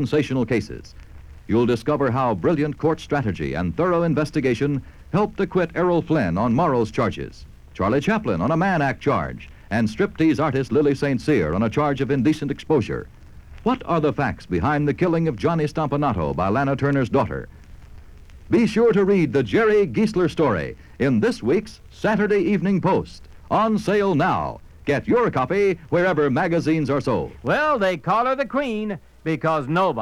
sensational cases. You'll discover how brilliant court strategy and thorough investigation helped acquit Errol Flynn on Morrow's charges, Charlie Chaplin on a Mann Act charge, and striptease artist Lily St. Cyr on a charge of indecent exposure. What are the facts behind the killing of Johnny Stompanato by Lana Turner's daughter? Be sure to read the Jerry Giesler story in this week's Saturday Evening Post. On sale now. Get your copy wherever magazines are sold. Well, they call her the Queen because nobody